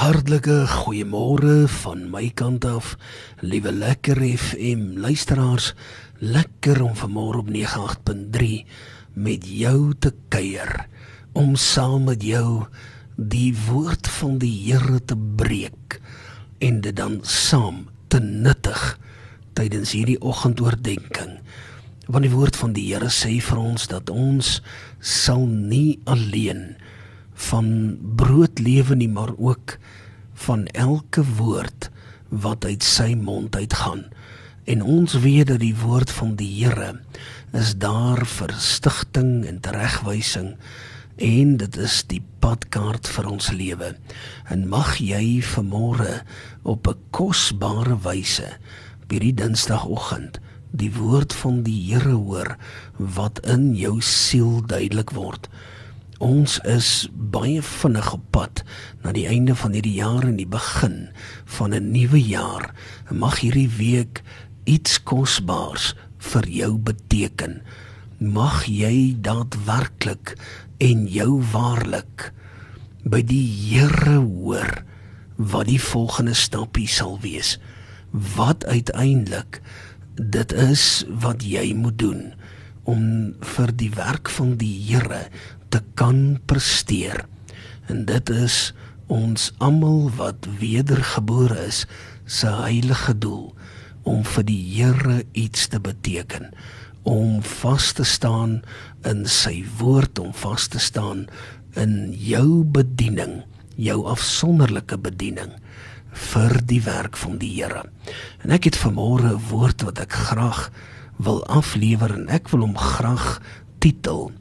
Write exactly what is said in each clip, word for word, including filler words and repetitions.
Hartlike goeiemôre van my kant af, liewe Lekker F M luisteraars, lekker om vanmôre op nege agt punt drie met jou te kuier, om saam met jou die woord van die Here te breek, en dit dan saam te nuttig, tydens hierdie oggendoordenkings. Want die woord van die Here sê vir ons, dat ons sal nie alleen van brood lewe nie, maar ook van elke woord wat uit sy mond uitgaan. En ons weet dat die woord van die Here is daar vir stigting en teregwysing, en dit is die padkaart vir ons lewe. En mag jy vanmôre op 'n kosbare wyse op hierdie dinsdagoggend die woord van die Here hoor, wat in jou siel duidelik word. Ons is baie vinnig op pad na die einde van hierdie jaar en die begin van 'n nuwe jaar. Mag hierdie week iets kosbaars vir jou beteken. Mag jy daadwerklik en jou waarlik by die Here hoor wat die volgende stapie sal wees. Wat uiteindelik dit is wat jy moet doen om vir die werk van die Here te kan presteer. En dit is ons almal wat wedergebore is, se heilige doel, om vir die Here iets te beteken, om vas te staan in sy woord, om vas te staan in jou bediening, jou afsonderlike bediening, vir die werk van die Here. En ek het vanmôre 'n woord wat ek graag wil aflewer, en ek wil hom graag titel,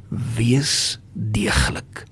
Wees deeglik.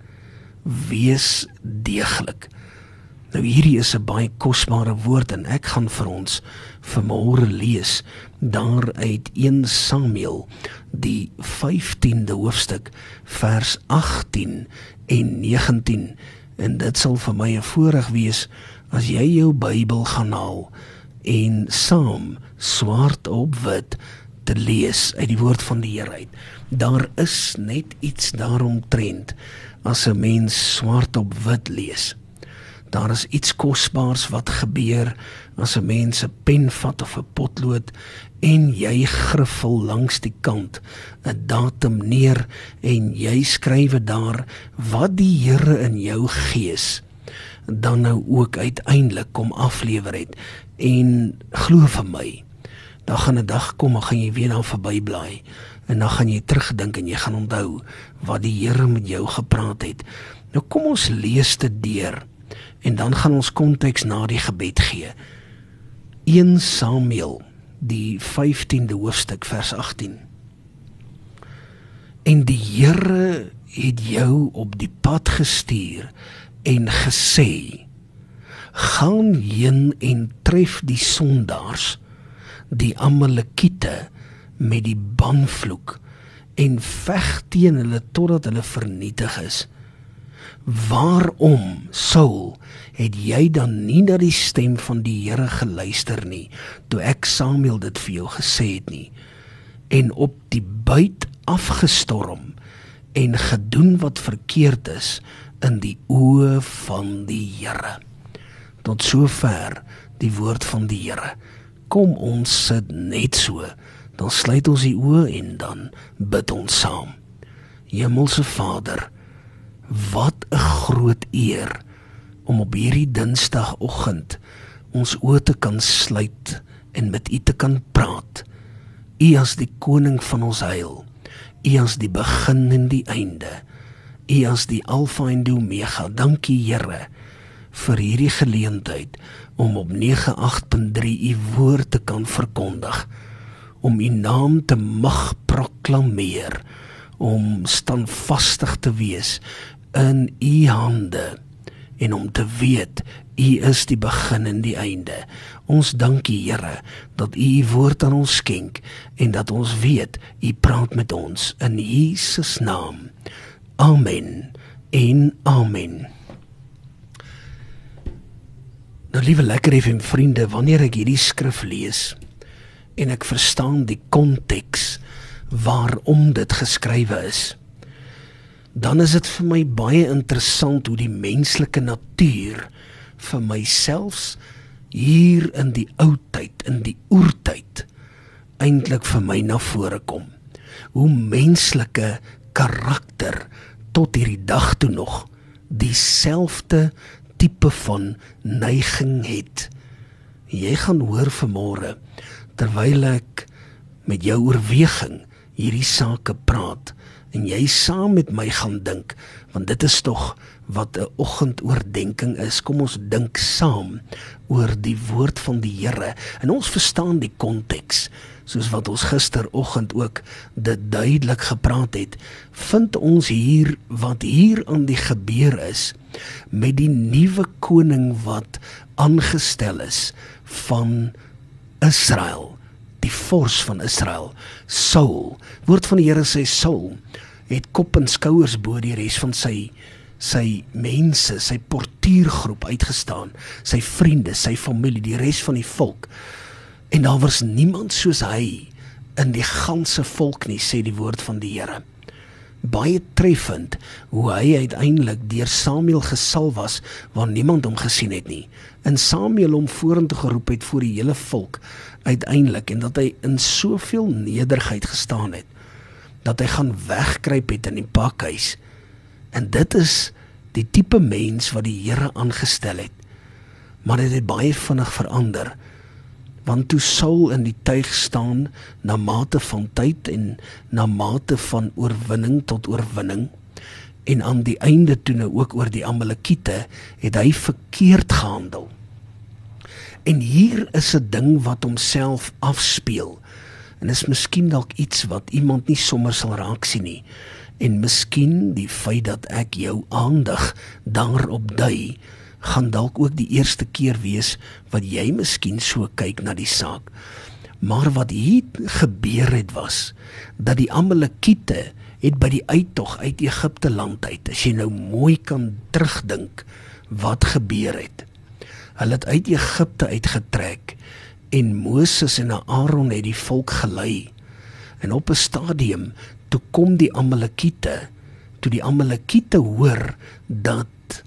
Wees deeglik. Nou hierdie is 'n baie kosbare woord, en ek gaan vir ons vanmôre lees daar uit eerste Samuel, die vyftiende hoofstuk, vers agttien en negentien. En dit sal vir my 'n voorreg wees as jy jou Bybel gaan haal en saam swart op wit te lees uit die woord van die Here uit. Daar is net iets daaromtrent as 'n mens swart op wit lees. Daar is iets kosbaars wat gebeur as 'n mens 'n pen vat of 'n potlood en jy griffel langs die kant 'n datum neer en jy skryf daar wat die Here in jou gees dan nou ook uiteindelik kom aflewer het. En glo vir my, dan gaan 'n dag kom, dan gaan jy weer daar verby blaai, en dan gaan jy terugdink en jy gaan onthou wat die Here met jou gepraat het. Nou kom ons lees dit deur, en dan gaan ons konteks na die gebed gee. eerste Samuel, die vyftiende hoofstuk, vers agttien. En die Here het jou op die pad gestuur en gesê, gaan heen en tref die sondaars, die Amalekiete, met die banvloek, en veg teen hulle totdat hulle vernietig is. Waarom, Saul, het jy dan nie na die stem van die Here geluister nie, toe ek Samuel dit vir jou gesê het nie, en op die buit afgestorm, en gedoen wat verkeerd is, in die oë van die Here. Tot sover die woord van die Here. Kom ons sit net so, dan sluit ons die oë en dan bid ons saam. Hemelse Vader, wat 'n groot eer om op hierdie dinsdagoggend ons oë te kan sluit en met U te kan praat. U as die koning van ons heil, U as die begin en die einde, U as die Alfa en die Omega. Dankie Here vir hierdie geleentheid om op nege agt punt drie U woord te kan verkondig, om U naam te mag proklameer, om standvastig te wees in U hande, en om te weet, U is die begin en die einde. Ons dankie Here, dat U U woord aan ons skenk, en dat ons weet, U praat met ons, in Jesus naam. Amen en amen. Nou liewe Lekker F M vriende, wanneer ek hierdie skrif lees, en ek verstaan die konteks waarom dit geskrywe is, dan is dit vir my baie interessant hoe die menslike natuur vir myself hier in die oudtyd, in die oertyd, eintlik vir my na vore kom. Hoe menslike karakter tot hierdie dag toe nog dieselfde tipe van neiging het. Jy gaan hoor vanmôre, terwyl ek met jou oorweging hierdie sake praat, en jy saam met my gaan dink, want dit is tog wat 'n oggendoordenking is. Kom ons dink saam oor die woord van die Here, en ons verstaan die konteks, soos wat ons gisteroggend ook dit duidelik gepraat het, vind ons hier wat hier aan die gebeur is, met die nuwe koning wat aangestel is van Israel, die vors van Israel, Saul. Woord van die Here sê Saul het kop en skouers bo die res van sy sy mense, sy portuïergroep uitgestaan, sy vriende, sy familie, die res van die volk. En daar was niemand soos hy in die ganse volk nie, sê die woord van die Here. Baie treffend hoe hy uiteindelik deur Samuel gesalf was, waar niemand hom gesien het nie. En Samuel hom vorentoe geroep het voor die hele volk uiteindelik, en dat hy in soveel nederigheid gestaan het, dat hy gaan wegkruip het in die pakhuis. En dit is die tipe mens wat die Here aangestel het. Maar dit het baie vinnig verander, want toe Saul in die tuig staan, na mate van tyd en na mate van oorwinning tot oorwinning, en aan die einde toe nou ook oor die Amalekiete, het hy verkeerd gehandel. En hier is 'n ding wat homself afspeel, en is miskien dalk iets wat iemand nie sommer sal raak sien nie, en miskien die feit dat ek jou aandag daarop dui, gaan dalk ook die eerste keer wees wat jy miskien so kyk na die saak. Maar wat hier gebeur het was, dat die Amalekiete het by die uittog uit Egipte land uit, as jy nou mooi kan terugdink, wat gebeur het. Hulle het uit Egipte uitgetrek, en Moses en Aaron het die volk gelei. En op 'n stadium, toe kom die Amalekiete, toe die Amalekiete hoor dat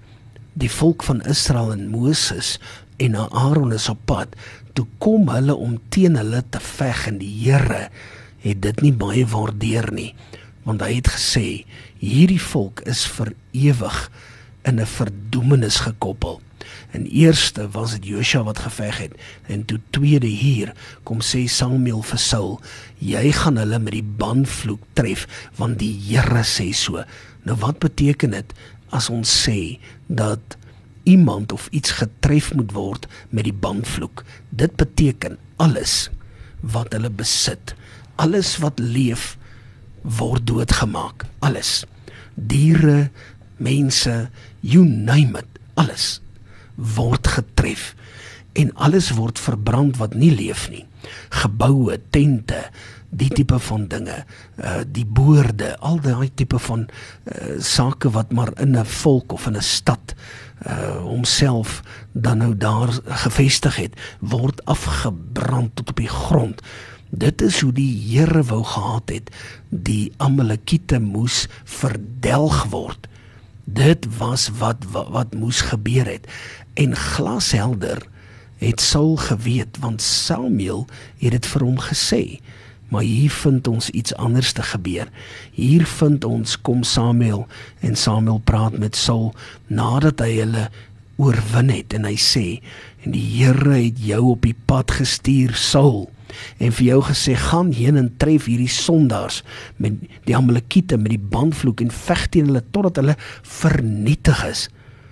die volk van Israel en Moses en Aaron is op pad, toe kom hulle om teen hulle te veg, en die Here het dit nie baie waardeer nie, want hy het gesê, hierdie volk is vir ewig in 'n verdoemenis gekoppel. En eerste was dit Josua wat geveg het, en toe tweede hier, kom sê Samuel vir Saul, jy gaan hulle met die banvloek tref, want die Here sê so. Nou wat beteken dit, as ons sê, dat iemand of iets getref moet word met die banvloek? Dit beteken alles wat hulle besit, alles wat leef, word doodgemaak, alles. Diere, mense, you name it, alles word getref, en alles word verbrand wat nie leef nie. Geboue, tente, die tipe van dinge, uh, die boorde, al die tipe van uh, sake wat maar in 'n volk of in 'n stad uh, homself dan nou daar gevestig het, word afgebrand tot op die grond. Dit is hoe die Here wou gehad het, die Amalekiete moes verdelg word. Dit was wat, wat, wat moes gebeur het. En glashelder het Saul geweet, want Samuel het dit vir hom gesê. Maar hier vind ons iets anders te gebeur. Hier vind ons, kom Samuel, en Samuel praat met Saul, nadat hy hulle oorwin het, en hy sê, en die Here het jou op die pad gestuur, Saul, en vir jou gesê, gaan heen en tref hierdie sondaars, met die Amalekiete, met die bandvloek, en veg teen hulle, totdat hulle vernietig is.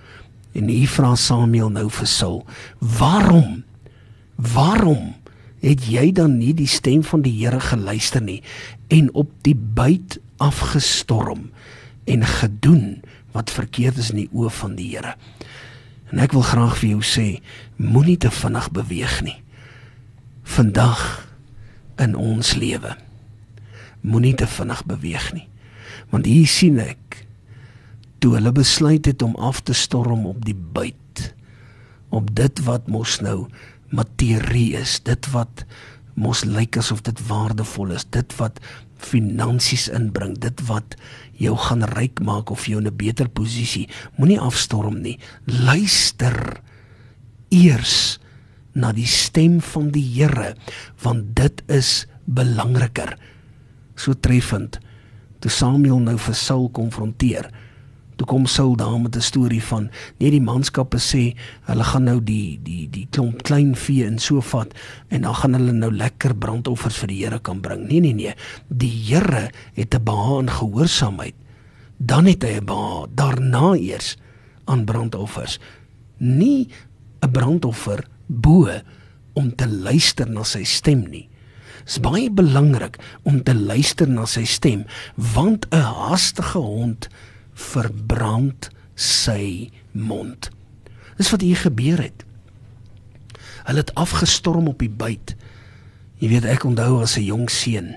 En hier vra Samuel nou vir Saul, waarom, waarom het jy dan nie die stem van die Here geluister nie, en op die buit afgestorm, en gedoen, wat verkeerd is in die oë van die Here? En ek wil graag vir jou sê, moenie te vinnig beweeg nie. Vandag in ons lewe, moenie te vinnig beweeg nie. Want hier sien ek, toe hulle besluit het om af te storm op die buit, op dit wat mos nou materie is, dit wat mos lyk asof dit waardevol is, dit wat finansies inbring, dit wat jou gaan ryk maak of jou in 'n beter posisie, moenie afstorm nie. Luister eers na die stem van die Here, want dit is belangriker. So treffend, toe Samuel nou vir Saul konfronteer, toe kom Saul daar met 'n storie van, nee, die manskappe sê, hulle gaan nou die, die, die klomp klein vee en so vat, en dan gaan hulle nou lekker brandoffers vir die Here kan bring. Nee, nee, nee, die Here het 'n behaag in gehoorsaamheid, dan het hy 'n behaag, daarna eers, aan brandoffers. Nie 'n brandoffer bo, om te luister na sy stem nie. Is baie belangrik om te luister na sy stem, want 'n haastige hond verbrand sy mond. Dis wat hier gebeur het. Hulle het afgestorm op die byt. Jy weet, ek onthou as 'n jong seun,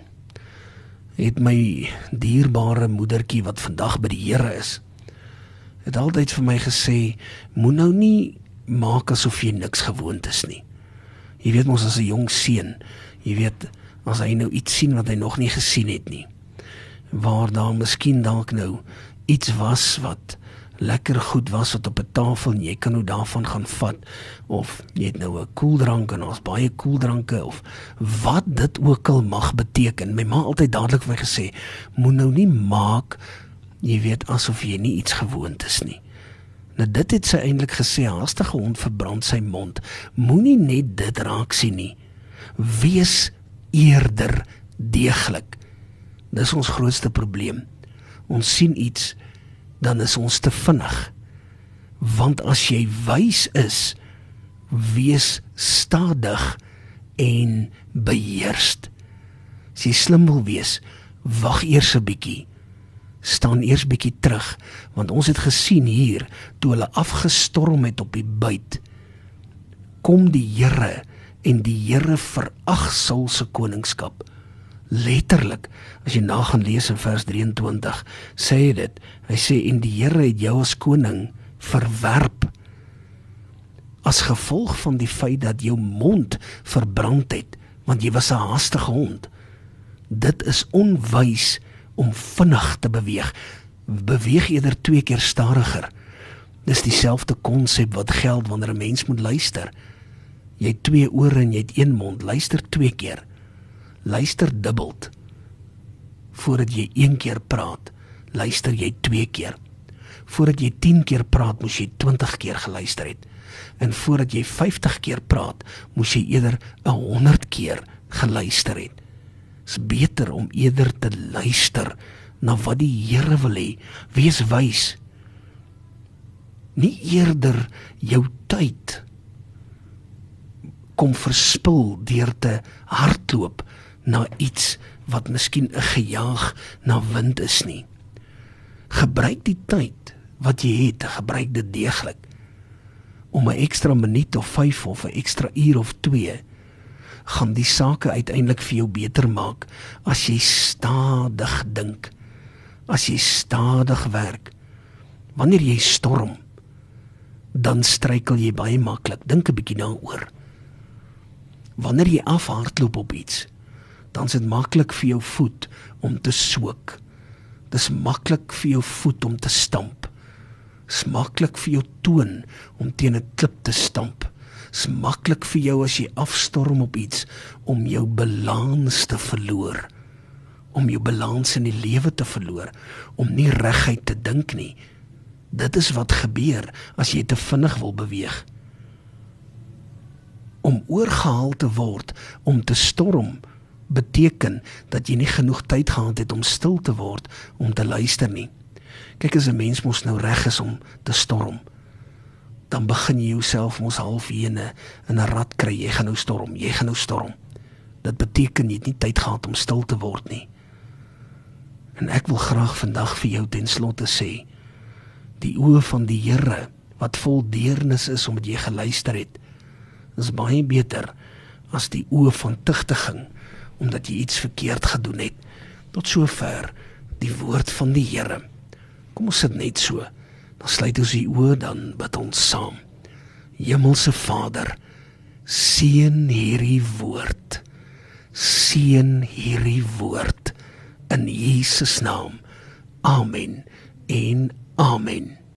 het my dierbare moedertjie wat vandag by die Here is, het altyd vir my gesê, moet nou nie maak asof jy niks gewoond is nie. Jy weet mos, as 'n jong seun, jy weet, as hy nou iets sien wat hy nog nie gesien het nie, waar daar miskien dalk nou iets was wat lekker goed was wat op 'n tafel en jy kan nou daarvan gaan vat, of jy het nou 'n koeldrank en ons baie koeldranke, of wat dit ook al mag beteken. My ma altyd dadelik vir my gesê, moet nou nie maak, jy weet, asof jy nie iets gewoond is nie. Nou dit het sy eintlik gesê, haastige hond verbrand sy mond. Moenie net dit raak sien nie. Wees eerder deeglik. Dis ons grootste probleem. Ons sien iets, dan is ons te vinnig. Want as jy wys is, wees stadig en beheerst. As jy slim wil wees, wag eers 'n bietjie. Staan eers bietjie terug, want ons het gesien hier, toe hulle afgestorm het op die byt, kom die Here, en die Here verag Saul se koningskap. Letterlik, as jy na gaan lees in vers drieëntwintig, sê hy dit, hy sê, en die Here het jou as koning verwerp, as gevolg van die feit dat jou mond verbrand het, want jy was 'n haastige hond. Dit is onwys om vinnig te beweeg. Beweeg eerder twee keer stadiger. Dis dieselfde konsep wat geld wanneer 'n mens moet luister. Jy het twee ore en jy het een mond, luister twee keer. Luister dubbeld. Voordat jy een keer praat, luister jy twee keer. Voordat jy tien keer praat, moes jy twintig keer geluister het. En voordat jy vyftig keer praat, moes jy eerder honderd keer geluister het. Is beter om eerder te luister na wat die Here wil hê. Wees wys. Nie eerder jou tyd kom verspil deur te hardloop na iets wat miskien 'n gejaag na wind is nie. Gebruik die tyd wat jy het, gebruik dit deeglik. Om 'n ekstra minuut of vyf of 'n ekstra uur of twee gaan die sake uiteindelik vir jou beter maak as jy stadig dink, as jy stadig werk. Wanneer jy storm, dan struikel jy baie maklik. Dink 'n bietjie daaroor. Wanneer jy afhardloop op iets, dan is dit maklik vir jou voet om te sook. Dis maklik vir jou voet om te stamp. Dis maklik vir jou toon om teen 'n klip te stamp. Dis maklik vir jou as jy afstorm op iets om jou balans te verloor. Om jou balans in die lewe te verloor. Om nie reguit te dink nie. Dit is wat gebeur as jy te vinnig wil beweeg. Om oorgehaal te word, om te storm, beteken dat jy nie genoeg tyd gehad het om stil te word, om te luister nie. Kyk, as 'n mens mos nou reg is om te storm, dan begin jy jouself mos half in 'n in 'n rad kry, jy gaan nou storm, jy gaan nou storm. Dit beteken jy het nie tyd gehad om stil te word nie. En ek wil graag vandag vir jou ten slotte sê, die oë van die Here, wat vol deernis is omdat jy geluister het, is baie beter as die oë van tugtiging, omdat jy iets verkeerd gedoen het. Tot sover die woord van die Here. Kom ons sit net so, dan sluit ons die oë, dan bid ons saam. Hemelse Vader, seën hierdie woord, seën hierdie woord, in Jesus naam. Amen en amen.